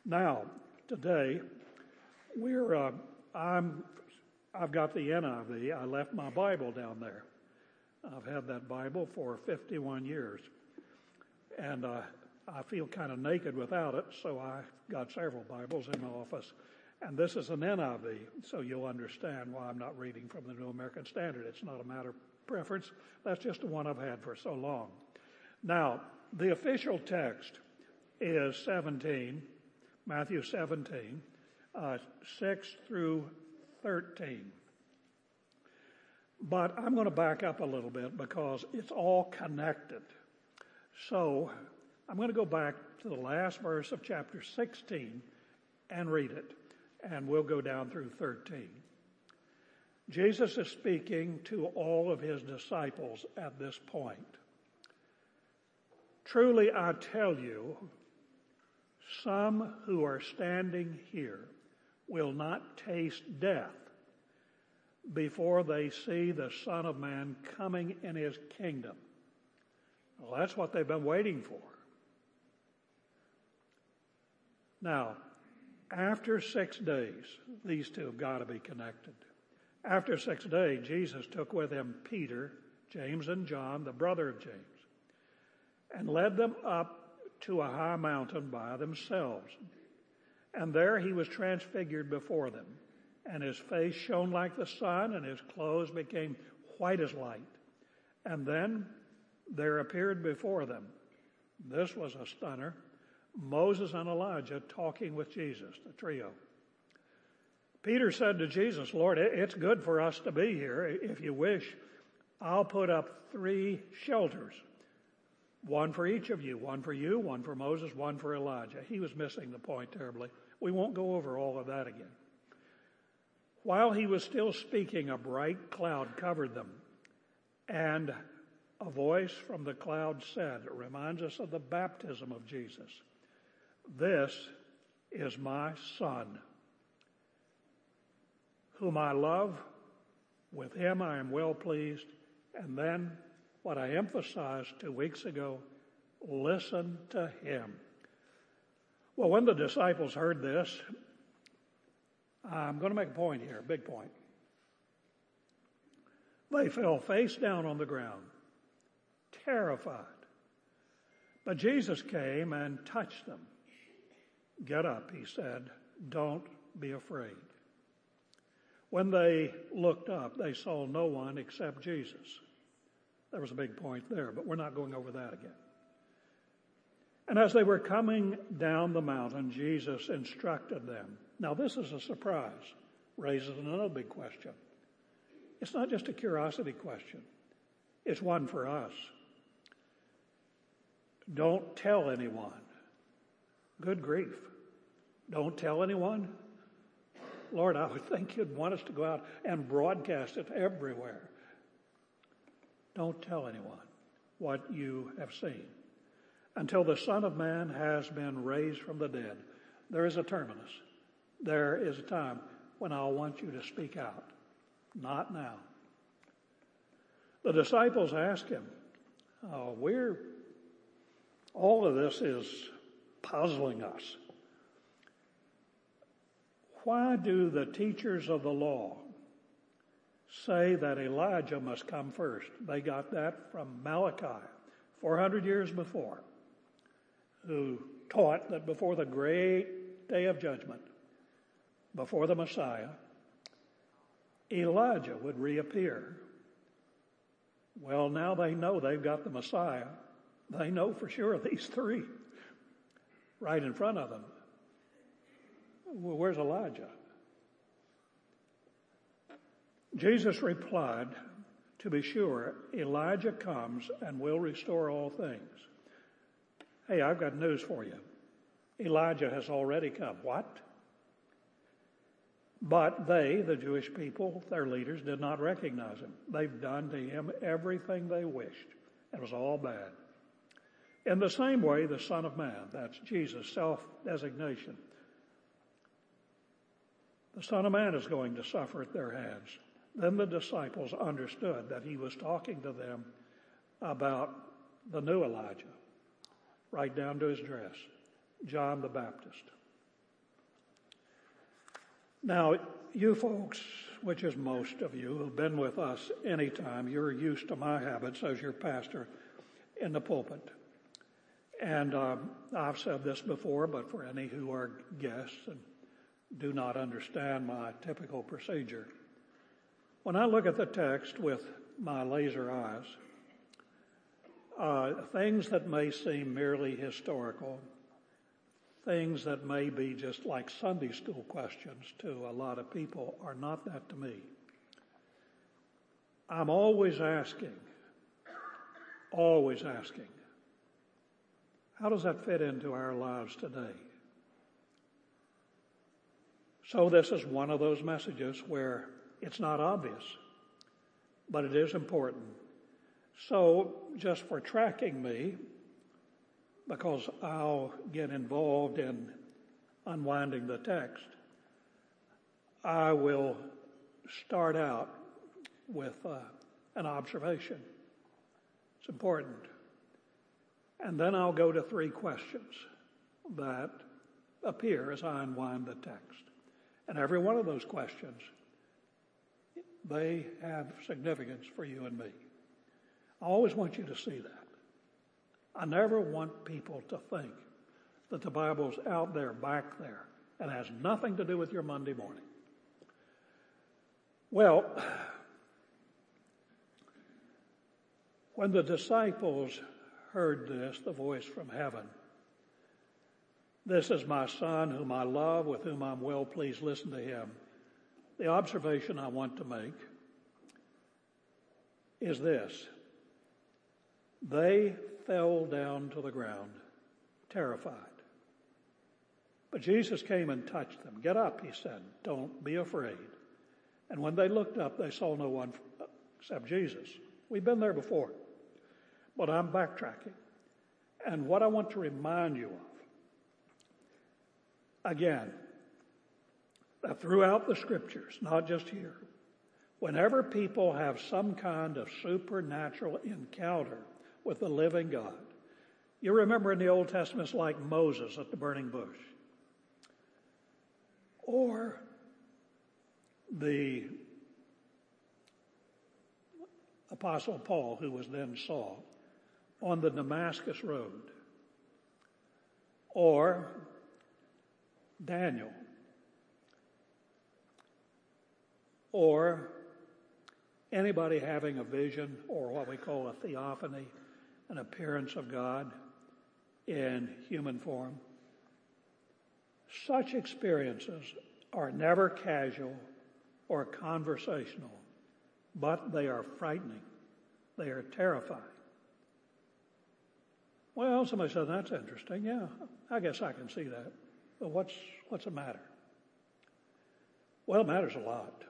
Now, today, I've got the NIV. I left my Bible down there. I've had that Bible for 51 years. And I feel kind of naked without it, so I got several Bibles in my office. And this is an NIV, so you'll understand why I'm not reading from the New American Standard. It's not a matter of preference. That's just the one I've had for so long. Now, the official text is Matthew 17, 6 through 13. But I'm going to back up a little bit because it's all connected. So I'm going to go back to the last verse of chapter 16 and read it, and we'll go down through 13. Jesus is speaking to all of his disciples at this point. Truly I tell you, some who are standing here will not taste death before they see the Son of Man coming in his kingdom. Well, that's what they've been waiting for. Now, after 6 days, these two have got to be connected. After 6 days, Jesus took with him Peter, James, and John, the brother of James, and led them up to a high mountain by themselves. And there he was transfigured before them, and his face shone like the sun, and his clothes became white as light. And then there appeared before them, this was a stunner, Moses and Elijah talking with Jesus, the trio. Peter said to Jesus, Lord, it's good for us to be here. If you wish, I'll put up 3 shelters. One for each of you, one for you, one for Moses, one for Elijah. He was missing the point terribly. We won't go over all of that again. While he was still speaking, a bright cloud covered them, and a voice from the cloud said, it reminds us of the baptism of Jesus, this is my Son, whom I love. With him I am well pleased. And then what I emphasized 2 weeks ago, listen to him. Well, when the disciples heard this, I'm going to make a point here, a big point. They fell face down on the ground, terrified. But Jesus came and touched them. Get up, he said. Don't be afraid. When they looked up, they saw no one except Jesus. There was a big point there, but we're not going over that again. And as they were coming down the mountain, Jesus instructed them. Now, this is a surprise, raises another big question. It's not just a curiosity question. It's one for us. Don't tell anyone. Good grief. Don't tell anyone? Lord, I would think you'd want us to go out and broadcast it everywhere. Don't tell anyone what you have seen until the Son of Man has been raised from the dead. There is a terminus. There is a time when I'll want you to speak out. Not now. The disciples asked him, all of this is puzzling us. Why do the teachers of the law say that Elijah must come first? They got that from Malachi, 400 years before, who taught that before the great day of judgment, before the Messiah, Elijah would reappear. Well, now they know they've got the Messiah. They know for sure these 3 right in front of them. Well, where's Elijah? Jesus replied, to be sure, Elijah comes and will restore all things. Hey, I've got news for you. Elijah has already come. What? But they, the Jewish people, their leaders, did not recognize him. They've done to him everything they wished. It was all bad. In the same way, the Son of Man, that's Jesus' self-designation, the Son of Man is going to suffer at their hands. Then the disciples understood that he was talking to them about the new Elijah, right down to his dress, John the Baptist. Now, you folks, which is most of you who've been with us any time, you're used to my habits as your pastor in the pulpit. And I've said this before, but for any who are guests and do not understand my typical procedure, when I look at the text with my laser eyes, things that may seem merely historical, things that may be just like Sunday school questions to a lot of people are not that to me. I'm always asking, how does that fit into our lives today? So this is one of those messages where it's not obvious, but it is important. So just for tracking me, because I'll get involved in unwinding the text, I will start out with an observation. It's important. And then I'll go to 3 questions that appear as I unwind the text. And every one of those questions, they have significance for you and me. I always want you to see that. I never want people to think that the Bible's out there, back there, and has nothing to do with your Monday morning. Well, when the disciples heard this, the voice from heaven, "This is my Son whom I love, with whom I'm well pleased, listen to him." The observation I want to make is this: they fell down to the ground, terrified. But Jesus came and touched them. "Get up," he said. "Don't be afraid." And when they looked up, they saw no one except Jesus. We've been there before, but I'm backtracking. And what I want to remind you of, again, that throughout the Scriptures, not just here, whenever people have some kind of supernatural encounter with the living God, you remember in the Old Testament, it's like Moses at the burning bush, or the Apostle Paul, who was then Saul, on the Damascus Road, or Daniel, or anybody having a vision or what we call a theophany, an appearance of God in human form. Such experiences are never casual or conversational, but they are frightening. They are terrifying. Well, somebody said, "That's interesting." Yeah, I guess I can see that. But what's the matter? Well, it matters a lot.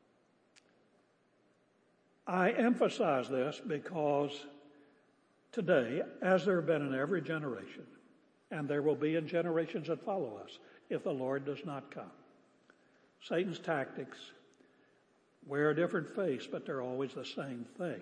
I emphasize this because today, as there have been in every generation, and there will be in generations that follow us, if the Lord does not come, Satan's tactics wear a different face, but they're always the same thing.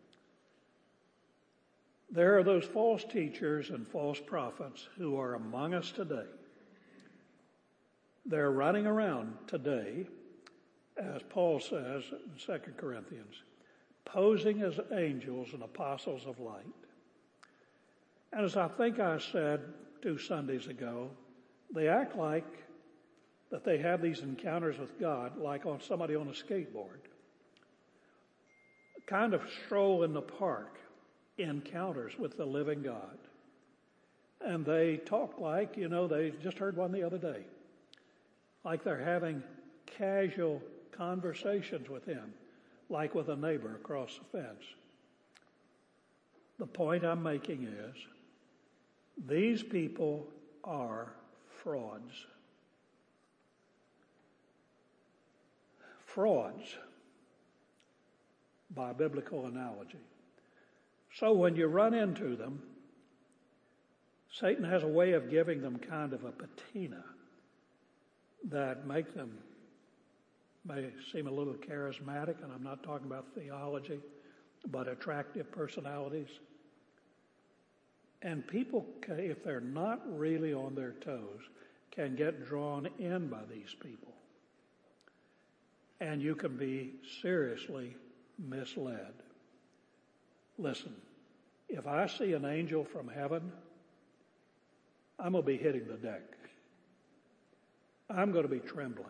There are those false teachers and false prophets who are among us today. They're running around today, as Paul says in 2 Corinthians, posing as angels and apostles of light. And as I think I said 2 Sundays ago, they act like that they have these encounters with God like on somebody on a skateboard. A kind of stroll in the park encounters with the living God. And they talk like, they just heard one the other day, like they're having casual conversations with him, like with a neighbor across the fence. The point I'm making is, these people are frauds. Frauds, by biblical analogy. So when you run into them, Satan has a way of giving them kind of a patina that make them may seem a little charismatic, and I'm not talking about theology, but attractive personalities. And people, if they're not really on their toes, can get drawn in by these people. and you can be seriously misled. Listen, if I see an angel from heaven, I'm going to be hitting the deck. I'm going to be trembling.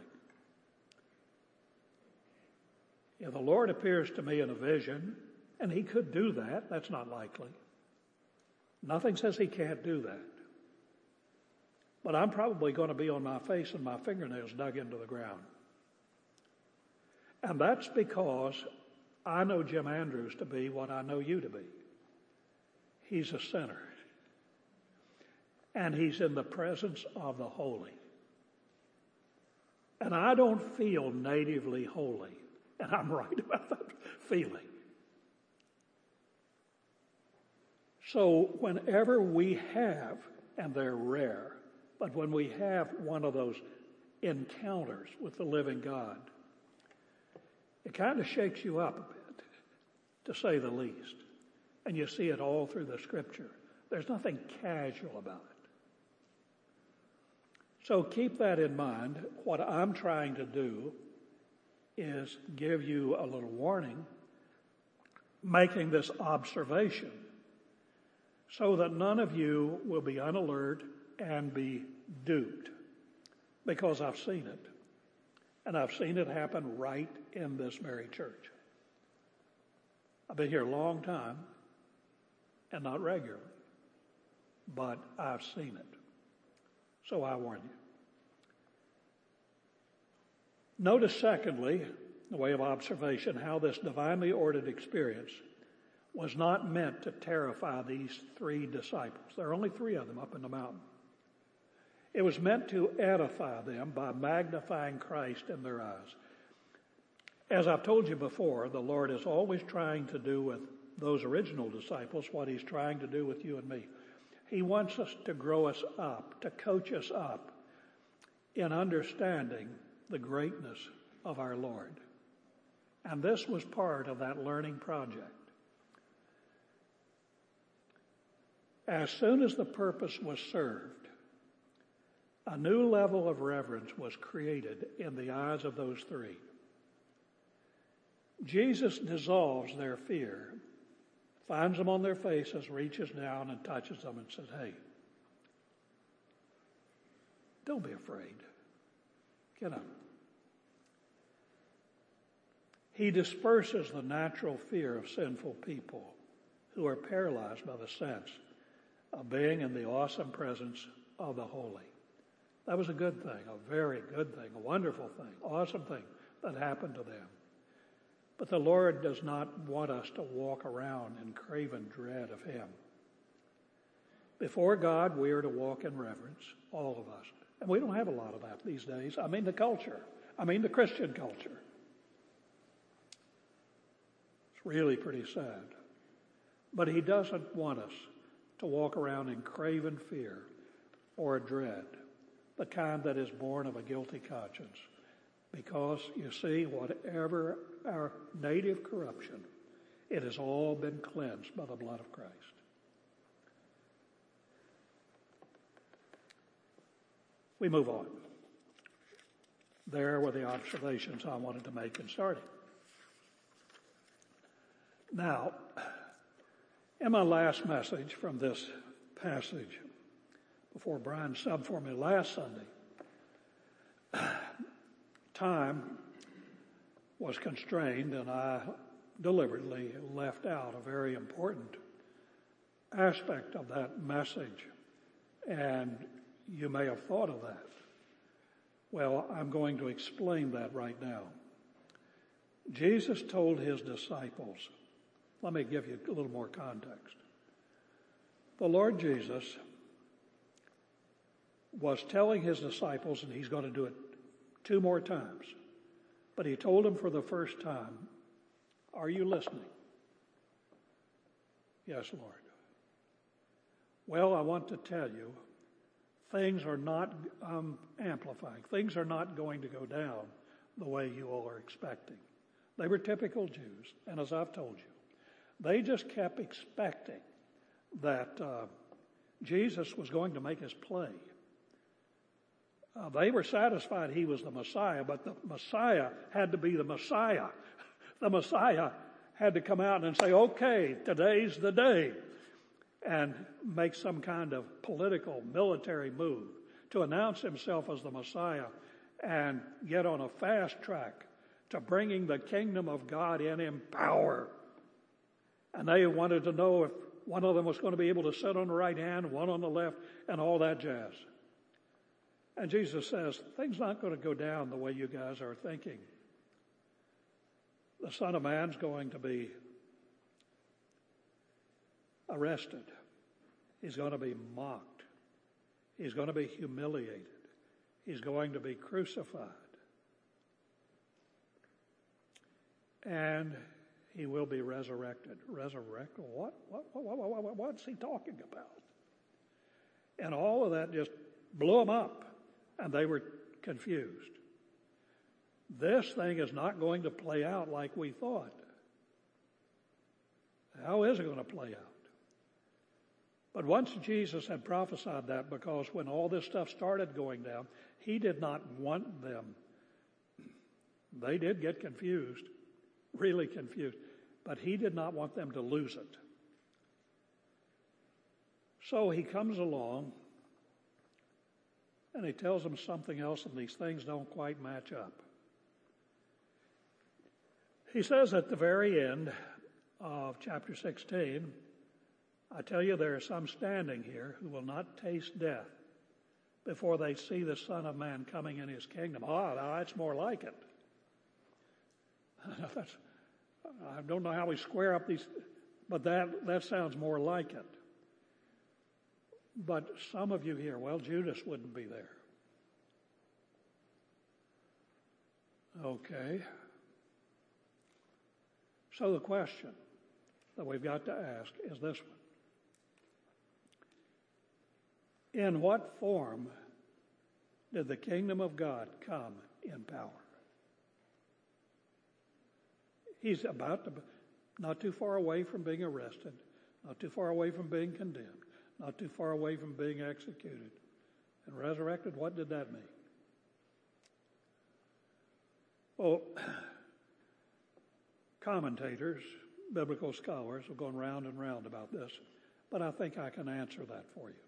If the Lord appears to me in a vision, and he could do that, that's not likely. Nothing says he can't do that. But I'm probably going to be on my face and my fingernails dug into the ground. And that's because I know Jim Andrews to be what I know you to be. He's a sinner. And he's in the presence of the holy. And I don't feel natively holy. And I'm right about that feeling. So whenever we have, and they're rare, but when we have one of those encounters with the living God, it kind of shakes you up a bit, to say the least. And you see it all through the Scripture. There's nothing casual about it. So keep that in mind. What I'm trying to do is give you a little warning, making this observation, so that none of you will be unalert and be duped, because I've seen it. And I've seen it happen right in this very church. I've been here a long time, and not regularly, but I've seen it. So I warn you. Notice, secondly, in the way of observation, how this divinely ordered experience was not meant to terrify these three disciples. There are only three of them up in the mountain. It was meant to edify them by magnifying Christ in their eyes. As I've told you before, the Lord is always trying to do with those original disciples what he's trying to do with you and me. He wants us to grow us up, to coach us up in understanding the greatness of our Lord. And this was part of that learning project. As soon as the purpose was served, a new level of reverence was created in the eyes of those three. Jesus dissolves their fear, finds them on their faces, reaches down and touches them and says, "Hey, don't be afraid. Get up." He disperses the natural fear of sinful people who are paralyzed by the sense of being in the awesome presence of the holy. That was a good thing, a very good thing, a wonderful thing, awesome thing that happened to them. But the Lord does not want us to walk around in craven dread of him. Before God, we are to walk in reverence, all of us. And we don't have a lot of that these days. I mean the culture. I mean the Christian culture. It's really pretty sad. But he doesn't want us to walk around in craven fear or dread, the kind that is born of a guilty conscience. Because, you see, whatever our native corruption, it has all been cleansed by the blood of Christ. We move on. There were the observations I wanted to make in starting. Now, in my last message from this passage, before Brian subbed for me last Sunday, time was constrained, and I deliberately left out a very important aspect of that message. And you may have thought of that. Well, I'm going to explain that right now. Jesus told his disciples, let me give you a little more context. The Lord Jesus was telling his disciples, and he's going to do it 2 more times, but he told them for the first time, are you listening? Yes, Lord. Well, I want to tell you, things are not amplifying. Things are not going to go down the way you all are expecting. They were typical Jews, and as I've told you, they just kept expecting that Jesus was going to make his play. They were satisfied he was the Messiah, but the Messiah had to be the Messiah. The Messiah had to come out and say, okay, today's the day, and make some kind of political, military move to announce himself as the Messiah and get on a fast track to bringing the kingdom of God in power. And they wanted to know if one of them was going to be able to sit on the right hand, one on the left, and all that jazz. And Jesus says, things not going to go down the way you guys are thinking. The Son of Man's going to be arrested. He's going to be mocked. He's going to be humiliated. He's going to be crucified. And he will be resurrected. Resurrected? What's he talking about? And all of that just blew them up. And they were confused. This thing is not going to play out like we thought. How is it going to play out? But once Jesus had prophesied that, because when all this stuff started going down, he did not want them. They did get confused, really confused, but he did not want them to lose it. So he comes along and he tells them something else, and these things don't quite match up. He says at the very end of chapter 16, I tell you, there are some standing here who will not taste death before they see the Son of Man coming in his kingdom. Now that's more like it. I don't know how we square up these, but that sounds more like it. But some of you here, well, Judas wouldn't be there. Okay. So the question that we've got to ask is this one. In what form did the kingdom of God come in power? He's about to, not too far away from being arrested, not too far away from being condemned, not too far away from being executed and resurrected. What did that mean? Well, commentators, biblical scholars have gone round and round about this, but I think I can answer that for you.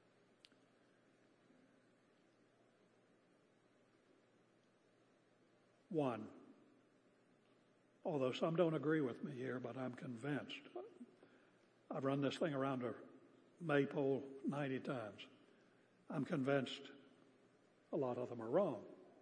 One, although some don't agree with me here, but I'm convinced. I've run this thing around a maypole 90 times. I'm convinced a lot of them are wrong.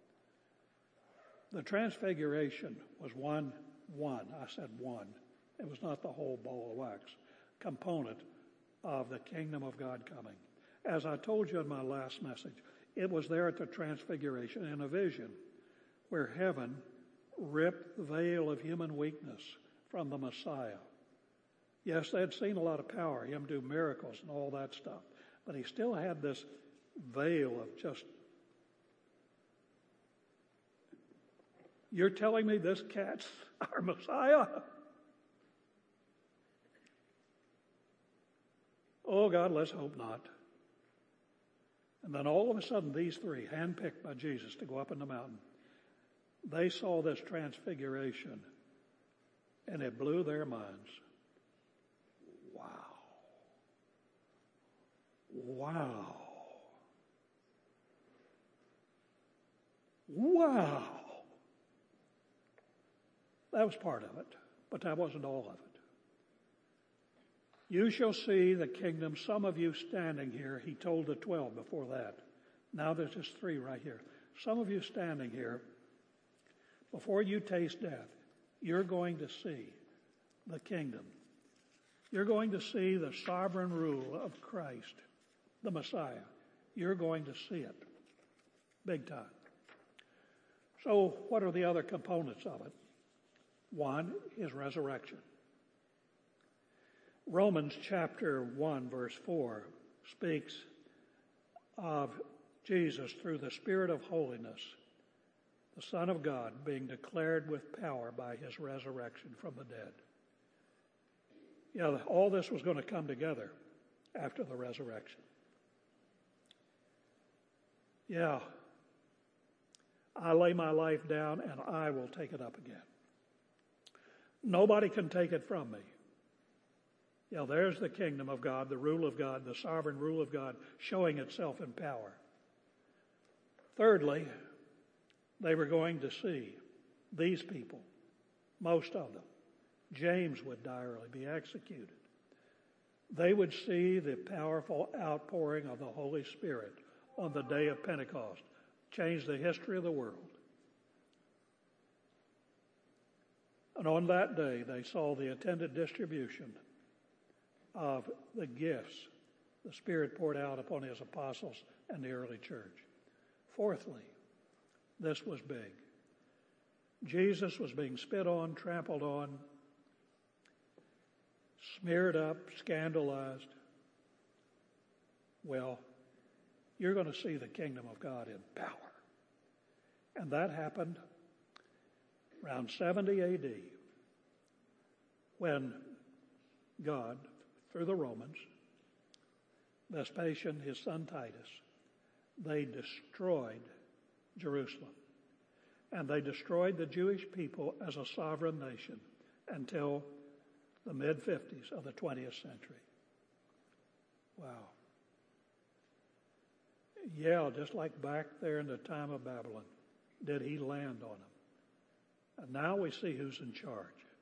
The transfiguration was one. I said one. It was not the whole ball of wax. Component of the kingdom of God coming. As I told you in my last message, it was there at the transfiguration in a vision where heaven ripped the veil of human weakness from the Messiah. Yes, they had seen a lot of power, him do miracles and all that stuff, but he still had this veil of just, you're telling me this cat's our Messiah? Oh God, let's hope not. And then all of a sudden, these three, handpicked by Jesus to go up in the mountain, they saw this transfiguration, and it blew their minds. Wow. That was part of it, but that wasn't all of it. You shall see the kingdom, some of you standing here, he told the 12 before that. Now there's just 3 right here. Some of you standing here, before you taste death, you're going to see the kingdom. You're going to see the sovereign rule of Christ, the Messiah. You're going to see it big time. So what are the other components of it? One is resurrection. Romans chapter 1 verse 4 speaks of Jesus through the Spirit of holiness, the Son of God, being declared with power by his resurrection from the dead. Yeah, all this was going to come together after the resurrection. Yeah, I lay my life down and I will take it up again. Nobody can take it from me. There's the kingdom of God, the rule of God, the sovereign rule of God showing itself in power. Thirdly, they were going to see these people, most of them. James would die early, be executed. They would see the powerful outpouring of the Holy Spirit on the day of Pentecost, change the history of the world. And on that day, they saw the intended distribution of the gifts the Spirit poured out upon His apostles and the early church. Fourthly, this was big. Jesus was being spit on, trampled on, smeared up, scandalized. Well, you're going to see the kingdom of God in power. And that happened around 70 AD when God, through the Romans, Vespasian, his son Titus, they destroyed Jerusalem. And they destroyed the Jewish people as a sovereign nation until the mid-50s of the 20th century. Wow. Yeah, just like back there in the time of Babylon, did he land on them. And now we see who's in charge.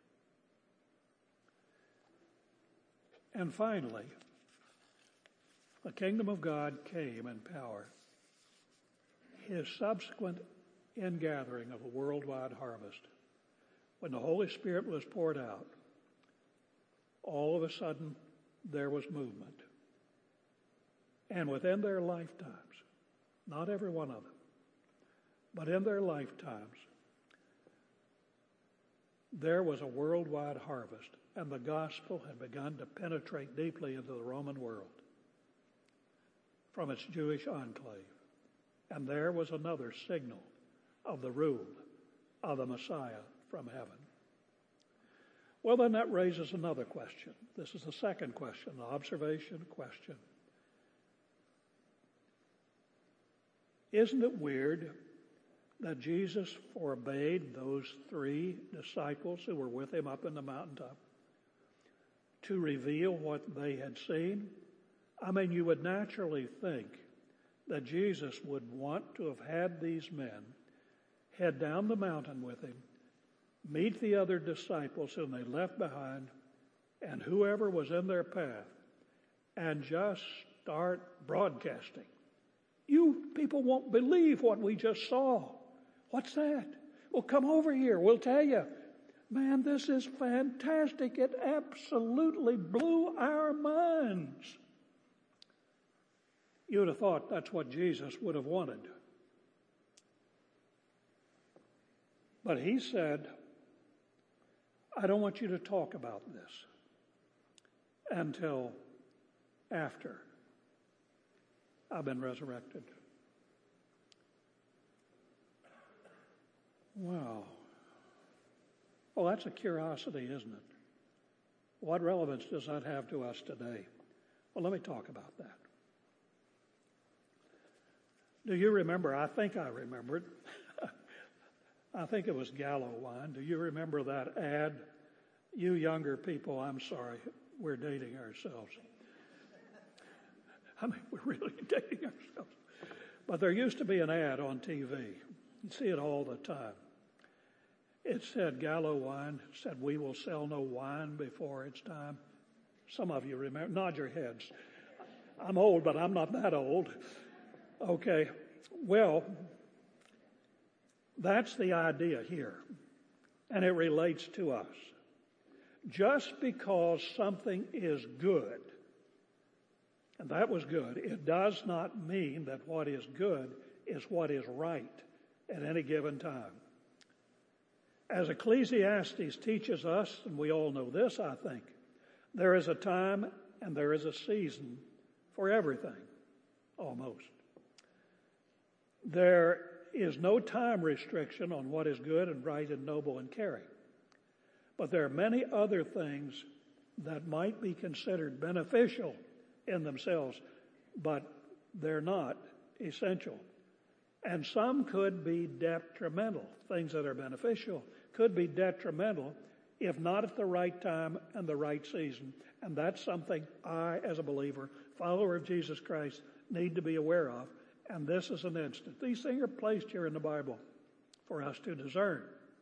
And finally, the kingdom of God came in power. His subsequent ingathering of a worldwide harvest, when the Holy Spirit was poured out, all of a sudden there was movement. And within their lifetimes, not every one of them, but in their lifetimes, there was a worldwide harvest, and the gospel had begun to penetrate deeply into the Roman world from its Jewish enclave. And there was another signal of the rule of the Messiah from heaven. Well, then that raises another question. This is the second question, the observation question. Isn't it weird that Jesus forbade those 3 disciples who were with him up in the mountaintop to reveal what they had seen? I mean, you would naturally think that Jesus would want to have had these men head down the mountain with him, meet the other disciples whom they left behind, and whoever was in their path, and just start broadcasting. You people won't believe what we just saw. What's that? Well, come over here. We'll tell you. Man, this is fantastic. It absolutely blew our minds. You would have thought that's what Jesus would have wanted. But he said, I don't want you to talk about this until after I've been resurrected. Wow. Well, that's a curiosity, isn't it? What relevance does that have to us today? Well, let me talk about that. Do you remember? I think I remember it. I think it was Gallo wine. Do you remember that ad? You younger people, I'm sorry, we're dating ourselves. I mean, we're really dating ourselves. But there used to be an ad on TV. You see it all the time. It said, Gallo wine, said, we will sell no wine before it's time. Some of you remember, nod your heads. I'm old, but I'm not that old. Okay, well, that's the idea here, and it relates to us. Just because something is good, and that was good, it does not mean that what is good is what is right at any given time. As Ecclesiastes teaches us, and we all know this, I think, there is a time and there is a season for everything, almost. There is no time restriction on what is good and right and noble and caring. But there are many other things that might be considered beneficial in themselves, but they're not essential. And some could be detrimental. Things that are beneficial could be detrimental if not at the right time and the right season. And that's something I, as a believer, follower of Jesus Christ, need to be aware of. And this is an instant. These things are placed here in the Bible for us to discern.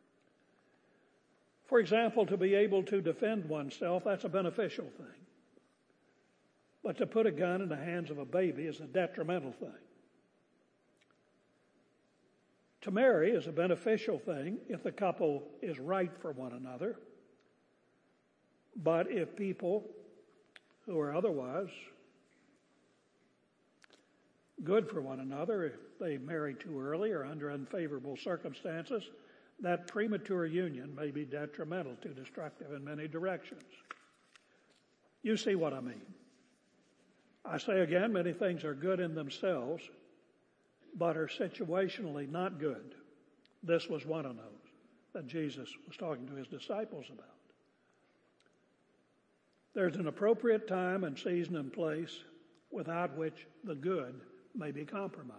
For example, to be able to defend oneself, that's a beneficial thing. But to put a gun in the hands of a baby is a detrimental thing. To marry is a beneficial thing if the couple is right for one another. But if people who are otherwise good for one another, if they marry too early or under unfavorable circumstances, that premature union may be detrimental to destructive in many directions. You see what I mean. I say again, many things are good in themselves, but are situationally not good. This was one of those that Jesus was talking to his disciples about. There's an appropriate time and season and place without which the good may be compromised.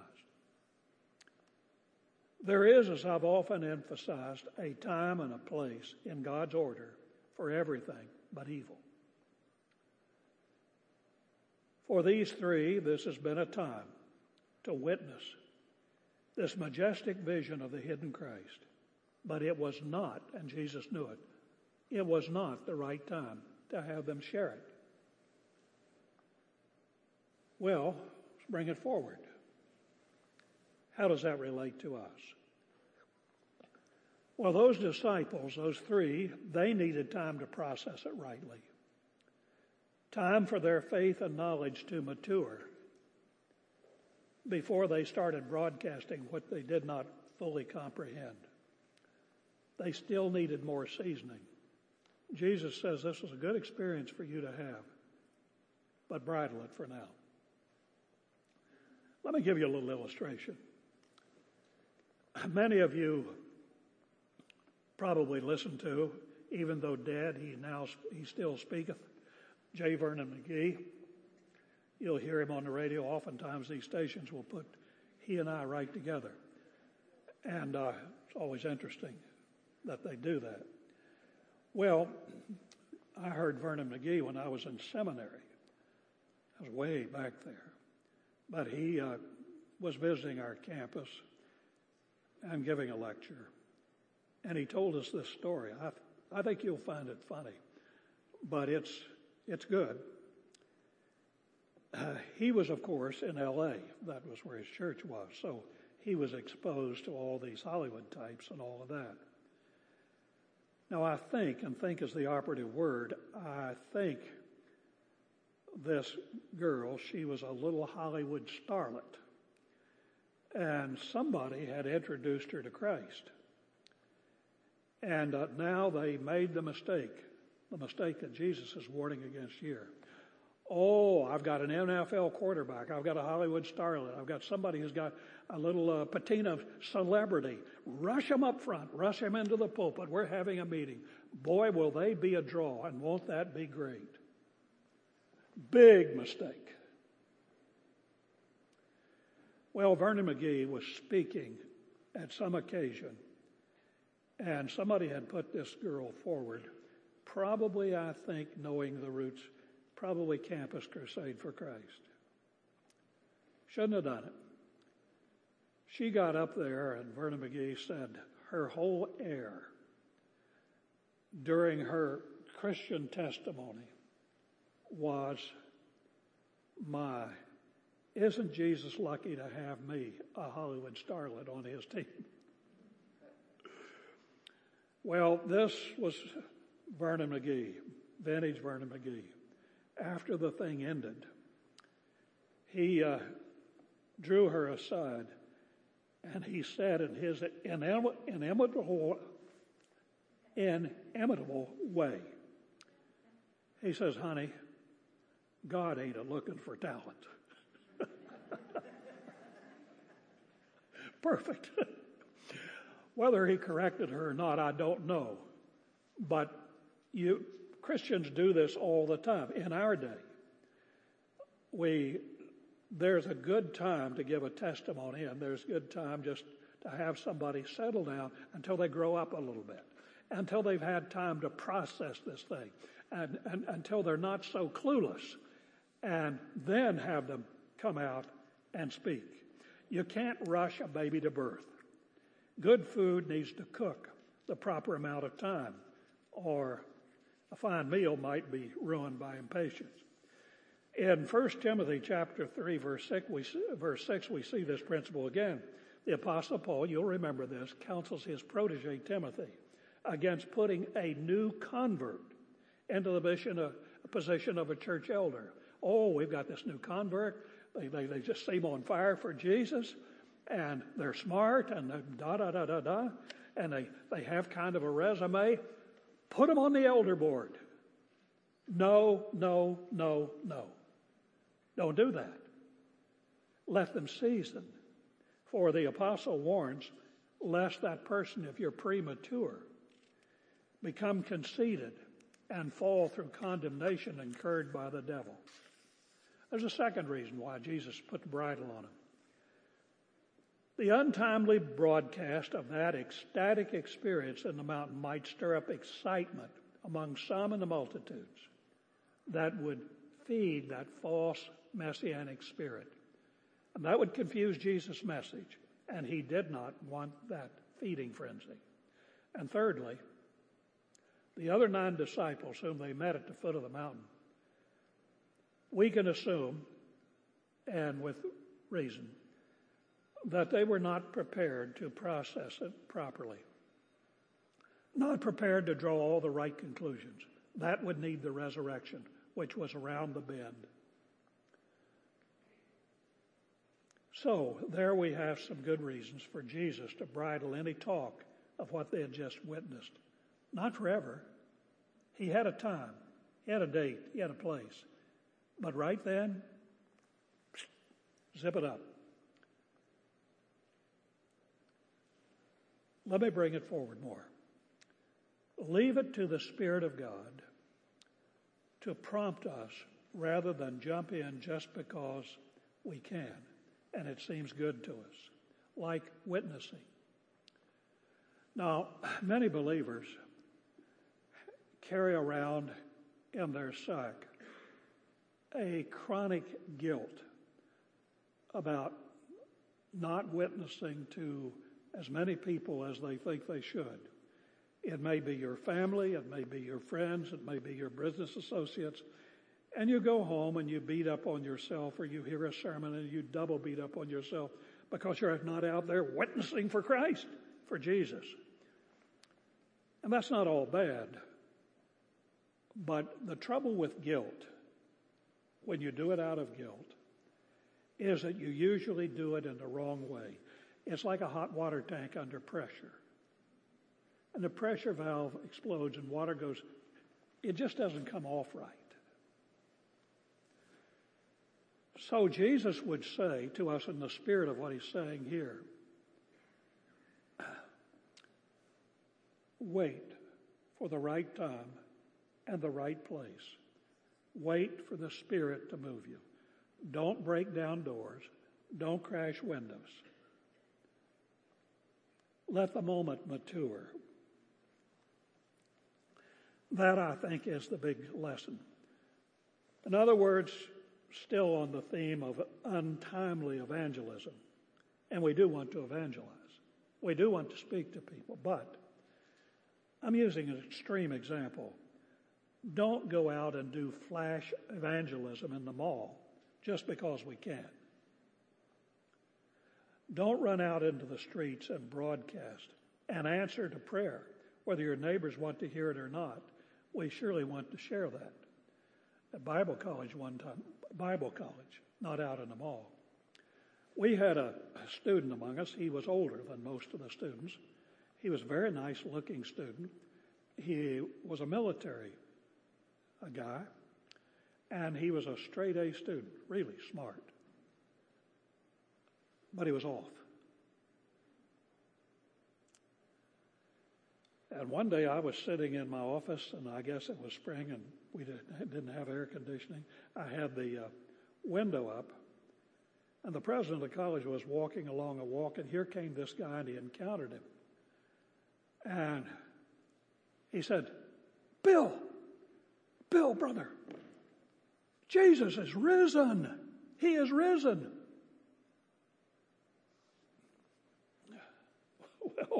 There is, as I've often emphasized, a time and a place in God's order for everything but evil. For these three, this has been a time to witness this majestic vision of the hidden Christ. But it was not, and Jesus knew it, it was not the right time to have them share it. Well, let's bring it forward. How does that relate to us? Well, those disciples, those three, they needed time to process it rightly. Time for their faith and knowledge to mature before they started broadcasting what they did not fully comprehend. They still needed more seasoning. Jesus says this is a good experience for you to have, but bridle it for now. Let me give you a little illustration. Many of you probably listen to, even though dead, he still speaketh, J. Vernon McGee. You'll hear him on the radio. Oftentimes these stations will put he and I right together. And it's always interesting that they do that. Well, I heard Vernon McGee when I was in seminary. I was way back there. But he was visiting our campus and giving a lecture. And he told us this story. I think you'll find it funny, but it's good. He was, of course, in L.A. That was where his church was. So he was exposed to all these Hollywood types and all of that. Now, I think, and think is the operative word, I think this girl, she was a little Hollywood starlet. And somebody had introduced her to Christ. And now they made the mistake that Jesus is warning against here. Oh, I've got an NFL quarterback. I've got a Hollywood starlet. I've got somebody who's got a little patina celebrity. Rush them up front. Rush them into the pulpit. We're having a meeting. Boy, will they be a draw, and won't that be great? Big mistake. Well, Vernon McGee was speaking at some occasion, and somebody had put this girl forward, probably, I think, knowing the roots, probably Campus Crusade for Christ. Shouldn't have done it. She got up there, and Vernon McGee said her whole air during her Christian testimony was, isn't Jesus lucky to have me, a Hollywood starlet, on his team? Well, this was Vernon McGee, vintage Vernon McGee. After the thing ended, he drew her aside, and he said in his inimitable way, he says, honey, God ain't a-looking for talent. Perfect. Whether he corrected her or not, I don't know. But Christians do this all the time. In our day, we there's a good time to give a testimony, and there's a good time just to have somebody settle down until they grow up a little bit, until they've had time to process this thing, and until they're not so clueless, and then have them come out and speak. You can't rush a baby to birth. Good food needs to cook the proper amount of time, or a fine meal might be ruined by impatience. In 1 Timothy chapter 3, verse 6, we see this principle again. The Apostle Paul, you'll remember this, counsels his protege Timothy against putting a new convert into the position of a church elder. Oh, we've got this new convert. They just seem on fire for Jesus, and they're smart, and and they have kind of a resume. Put them on the elder board. No. Don't do that. Let them season. For the apostle warns, lest that person, if you're premature, become conceited and fall through condemnation incurred by the devil. There's a second reason why Jesus put the bridle on him. The untimely broadcast of that ecstatic experience in the mountain might stir up excitement among some in the multitudes that would feed that false messianic spirit. And that would confuse Jesus' message, and he did not want that feeding frenzy. And thirdly, the other 9 disciples whom they met at the foot of the mountain, we can assume, and with reason, that they were not prepared to process it properly, not prepared to draw all the right conclusions. That would need the resurrection, which was around the bend. So there we have some good reasons for Jesus to bridle any talk of what they had just witnessed. Not forever. He had a time, he had a date, he had a place. But right then, zip it up. Let me bring it forward more. Leave it to the Spirit of God to prompt us rather than jump in just because we can and it seems good to us, like witnessing. Now, many believers carry around in their sack a chronic guilt about not witnessing to as many people as they think they should. It may be your family, it may be your friends, it may be your business associates, and you go home and you beat up on yourself, or you hear a sermon and you double beat up on yourself because you're not out there witnessing for Christ, for Jesus. And that's not all bad. But the trouble with guilt, when you do it out of guilt, is that you usually do it in the wrong way. It's like a hot water tank under pressure. And the pressure valve explodes and water goes, it just doesn't come off right. So Jesus would say to us in the spirit of what he's saying here, wait for the right time and the right place. Wait for the Spirit to move you. Don't break down doors. Don't crash windows. Let the moment mature. That, I think, is the big lesson. In other words, still on the theme of untimely evangelism, and we do want to evangelize. We do want to speak to people, but I'm using an extreme example. Don't go out and do flash evangelism in the mall just because we can. Don't run out into the streets and broadcast an answer to prayer, whether your neighbors want to hear it or not. We surely want to share that. At Bible college one time, not out in the mall. We had a student among us. He was older than most of the students. He was a very nice looking student. He was a military guy, and he was a straight A student, really smart. But he was off. And one day I was sitting in my office, and I guess it was spring, and we didn't have air conditioning. I had the window up, And the president of the college was walking along a walk, and here came this guy, and he encountered him. And he said, Bill, brother, Jesus is risen. He is risen. Well,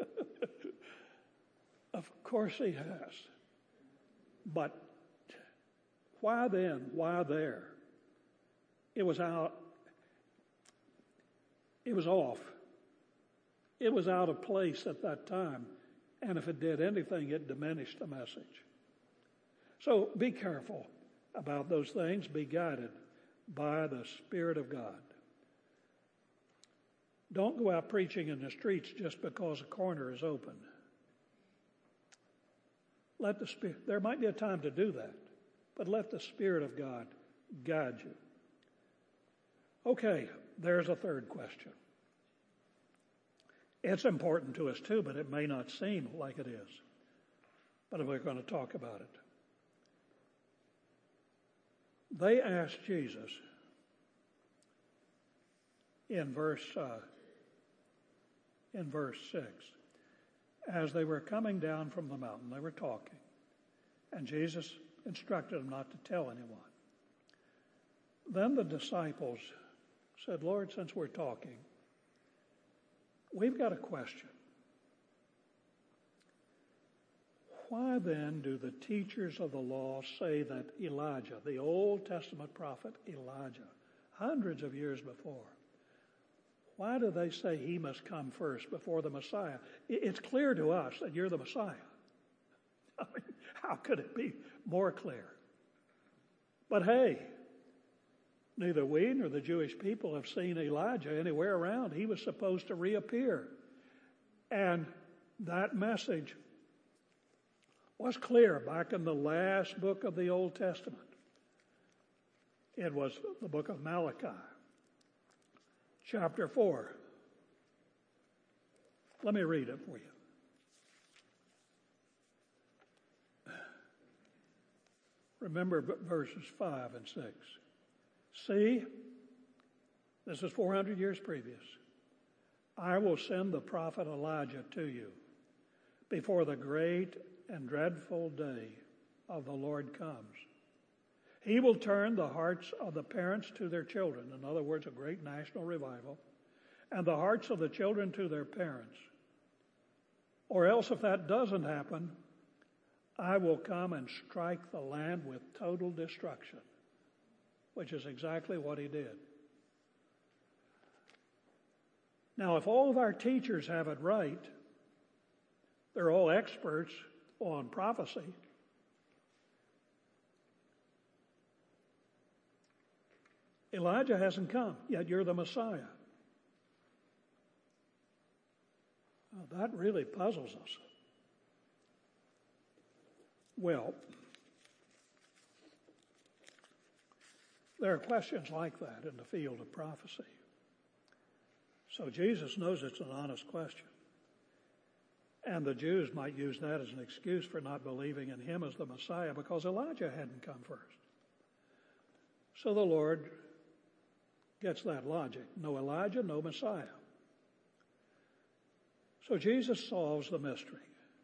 of course he has. But why then? Why there? It was out. It was off. It was out of place at that time. And if it did anything, it diminished the message. So be careful about those things. Be guided by the Spirit of God. Don't go out preaching in the streets just because a corner is open. Let the Spirit, there might be a time to do that, but let the Spirit of God guide you. Okay, there's a third question. It's important to us too, but it may not seem like it is. But we're going to talk about it. They asked Jesus in verse 6, as they were coming down from the mountain, they were talking, and Jesus instructed them not to tell anyone. Then the disciples said, Lord, since we're talking, we've got a question. Why then do the teachers of the law say that Elijah, the Old Testament prophet Elijah, hundreds of years before, why do they say he must come first before the Messiah? It's clear to us that you're the Messiah. I mean, how could it be more clear? But hey, neither we nor the Jewish people have seen Elijah anywhere around. He was supposed to reappear. And that message was clear back in the last book of the Old Testament. It was the book of Malachi, chapter 4. Let me read it for you. Remember verses 5 and 6. See, this is 400 years previous. I will send the prophet Elijah to you before the great and dreadful day of the Lord comes. He will turn the hearts of the parents to their children, in other words, a great national revival, and the hearts of the children to their parents. Or else, if that doesn't happen, I will come and strike the land with total destruction, which is exactly what he did. Now, if all of our teachers have it right, they're all experts on prophecy, Elijah hasn't come, yet you're the Messiah. Well, that really puzzles us. Well, there are questions like that in the field of prophecy. So Jesus knows it's an honest question. And the Jews might use that as an excuse for not believing in him as the Messiah because Elijah hadn't come first. So the Lord gets that logic. No Elijah, no Messiah. So Jesus solves the mystery.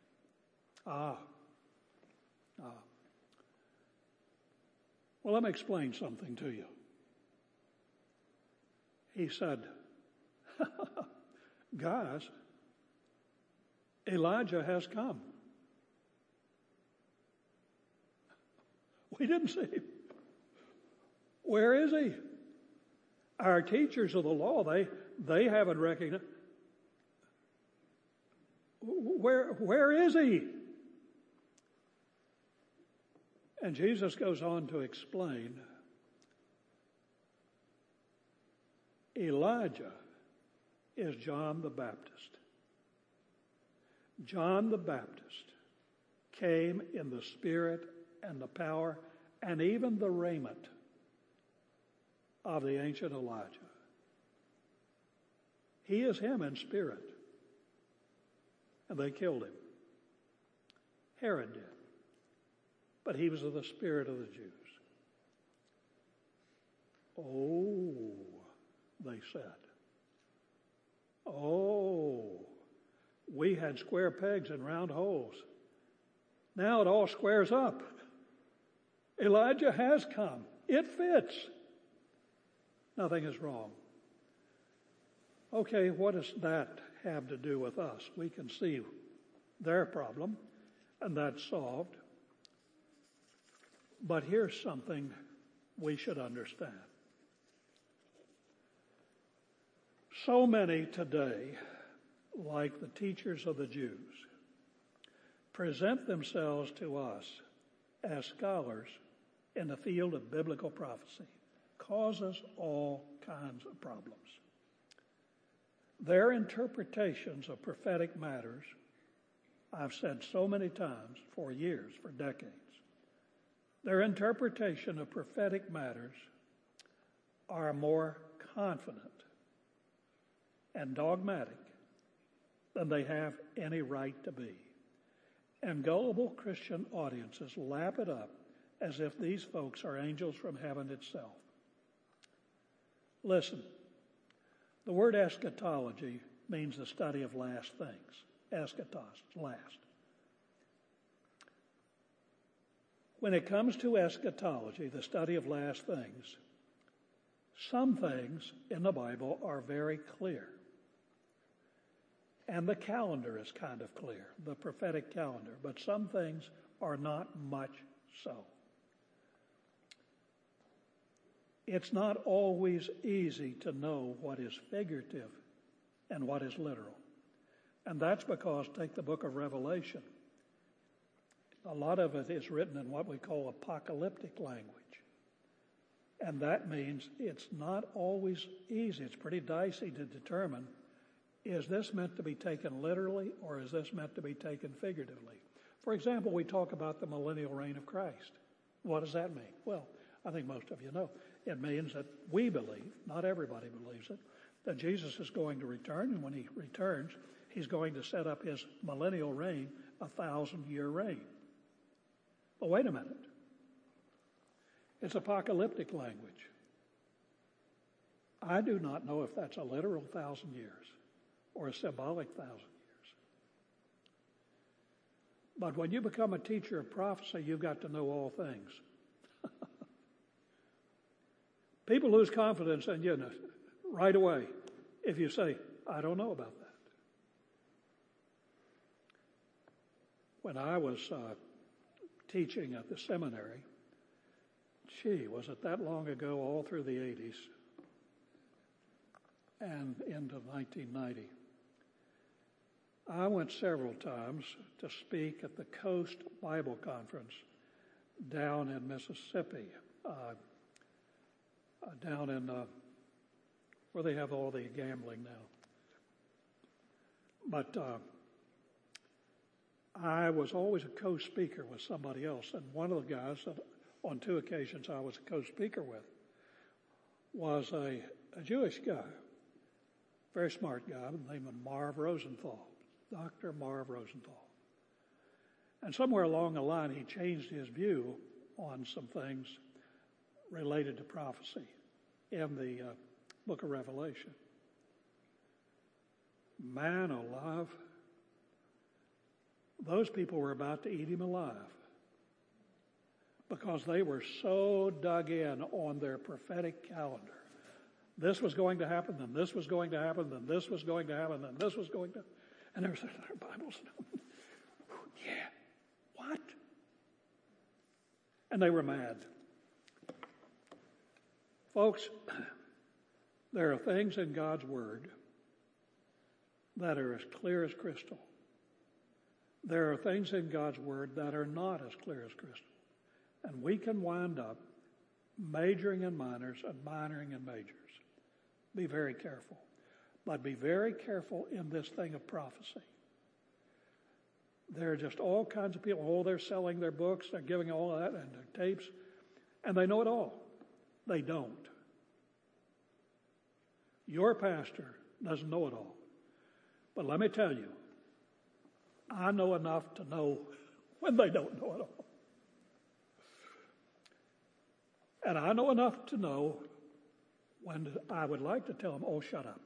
Well, let me explain something to you. He said, guys, Elijah has come. We didn't see him. Where is he? Our teachers of the law, they haven't recognized. Where is he? And Jesus goes on to explain, Elijah is John the Baptist. John the Baptist came in the spirit and the power and even the raiment of the ancient Elijah. He is him in spirit. And they killed him. Herod did. But he was of the spirit of the Jews. Oh, they said. Oh, we had square pegs and round holes. Now it all squares up. Elijah has come. It fits. Nothing is wrong. Okay, what does that have to do with us? We can see their problem, and that's solved. But here's something we should understand. So many today, like the teachers of the Jews, present themselves to us as scholars in the field of biblical prophecy, causes all kinds of problems. Their interpretations of prophetic matters, I've said so many times, for years, for decades, their interpretation of prophetic matters are more confident and dogmatic than they have any right to be. And gullible Christian audiences lap it up as if these folks are angels from heaven itself. Listen, the word eschatology means the study of last things. Eschatos, last. When it comes to eschatology, the study of last things, some things in the Bible are very clear. And the calendar is kind of clear, the prophetic calendar, but some things are not much so. It's not always easy to know what is figurative and what is literal. And that's because, take the book of Revelation. A lot of it is written in what we call apocalyptic language. And that means it's not always easy. It's pretty dicey to determine, is this meant to be taken literally or is this meant to be taken figuratively? For example, we talk about the millennial reign of Christ. What does that mean? Well, I think most of you know. It means that we believe, not everybody believes it, that Jesus is going to return, and when he returns, he's going to set up his millennial reign, 1,000-year reign. But wait a minute. It's apocalyptic language. I do not know if that's a literal 1,000 years or a symbolic 1,000 years. But when you become a teacher of prophecy, you've got to know all things. People lose confidence in you right away if you say, I don't know about that. When I was teaching at the seminary, was it that long ago, all through the 80s and into 1990. I went several times to speak at the Coast Bible Conference down in Mississippi, down in where they have all the gambling now. But I was always a co-speaker with somebody else, and one of the guys that on 2 occasions I was a co-speaker with was a Jewish guy, very smart guy, by the name of Marv Rosenthal, Dr. Marv Rosenthal. And somewhere along the line, he changed his view on some things related to prophecy in the book of Revelation. Man alive, those people were about to eat him alive because they were so dug in on their prophetic calendar. This was going to happen, then this was going to happen, then this was going to happen, then this was going to... And they were saying, our Bibles, yeah, what? And they were mad. Folks, there are things in God's Word that are as clear as crystal. There are things in God's Word that are not as clear as crystal. And we can wind up majoring in minors and minoring in majors. Be very careful. But be very careful in this thing of prophecy. There are just all kinds of people. They're selling their books. They're giving all of that and their tapes. And they know it all. They don't. Your pastor doesn't know it all. But let me tell you, I know enough to know when they don't know it all. And I know enough to know when I would like to tell them, oh, shut up.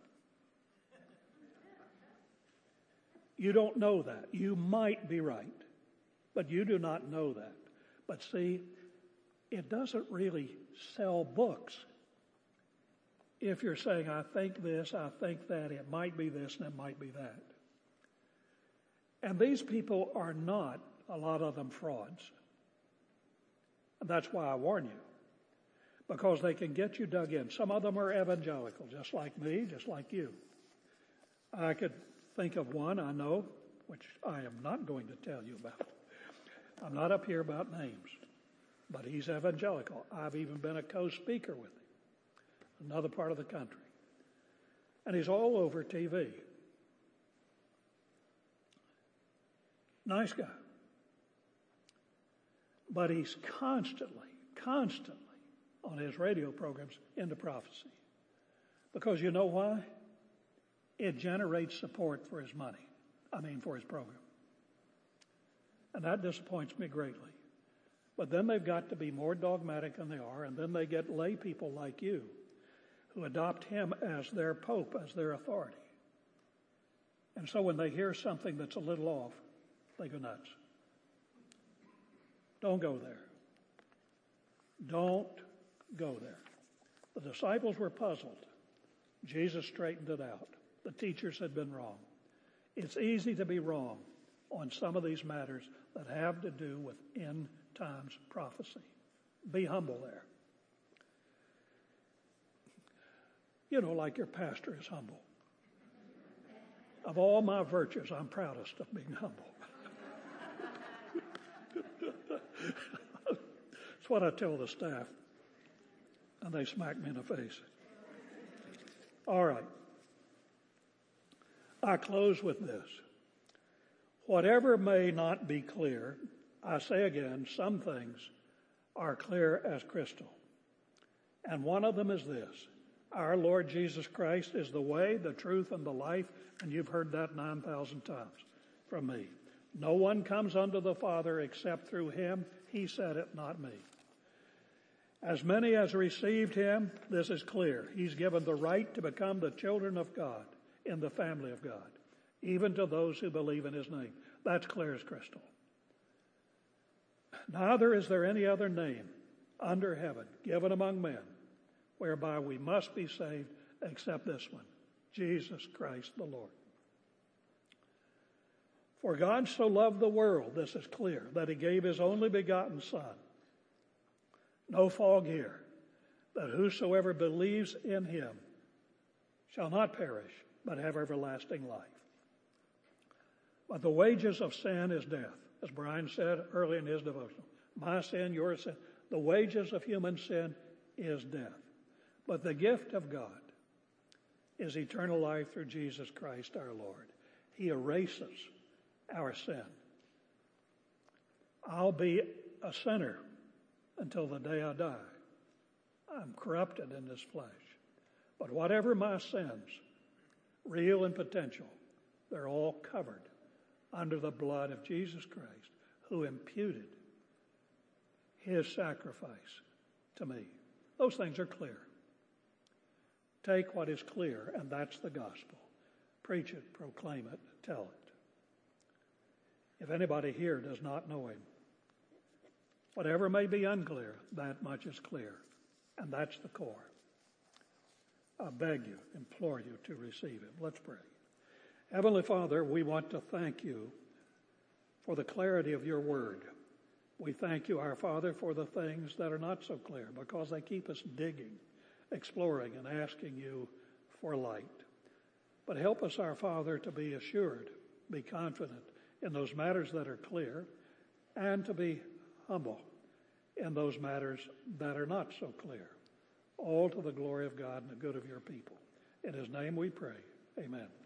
You don't know that. You might be right, but you do not know that. But see, it doesn't really sell books. If you're saying, I think this, I think that, it might be this and it might be that. And these people are not, a lot of them, frauds. And that's why I warn you. Because they can get you dug in. Some of them are evangelical, just like me, just like you. I could think of one I know, which I am not going to tell you about. I'm not up here about names. But he's evangelical. I've even been a co-speaker with him. Another part of the country. And he's all over TV. Nice guy. But he's constantly on his radio programs into prophecy. Because you know why? It generates support for his money. For his program. And that disappoints me greatly. But then they've got to be more dogmatic than they are, and then they get lay people like you who adopt him as their pope, as their authority. And so when they hear something that's a little off, they go nuts. Don't go there. Don't go there. The disciples were puzzled. Jesus straightened it out. The teachers had been wrong. It's easy to be wrong on some of these matters that have to do with end times prophecy. Be humble there. Like your pastor is humble. Of all my virtues, I'm proudest of being humble. That's what I tell the staff. And they smack me in the face. All right. I close with this. Whatever may not be clear, I say again, some things are clear as crystal. And one of them is this. Our Lord Jesus Christ is the way, the truth, and the life. And you've heard that 9,000 times from me. No one comes unto the Father except through him. He said it, not me. As many as received him, this is clear. He's given the right to become the children of God in the family of God, even to those who believe in his name. That's clear as crystal. Neither is there any other name under heaven given among men whereby we must be saved except this one, Jesus Christ the Lord. For God so loved the world, this is clear, that he gave his only begotten Son. No fog here, that whosoever believes in him shall not perish, but have everlasting life. But the wages of sin is death, as Brian said early in his devotional. My sin, your sin. The wages of human sin is death. But the gift of God is eternal life through Jesus Christ our Lord. He erases our sin. I'll be a sinner until the day I die. I'm corrupted in this flesh. But whatever my sins, real and potential, they're all covered under the blood of Jesus Christ, who imputed his sacrifice to me. Those things are clear. Take what is clear, and that's the gospel. Preach it, proclaim it, tell it. If anybody here does not know him, whatever may be unclear, that much is clear. And that's the core. I beg you, implore you to receive him. Let's pray. Heavenly Father, we want to thank you for the clarity of your word. We thank you, our Father, for the things that are not so clear because they keep us digging, exploring, and asking you for light. But help us, our Father, to be assured, be confident in those matters that are clear, and to be humble in those matters that are not so clear. All to the glory of God and the good of your people. In his name we pray. Amen.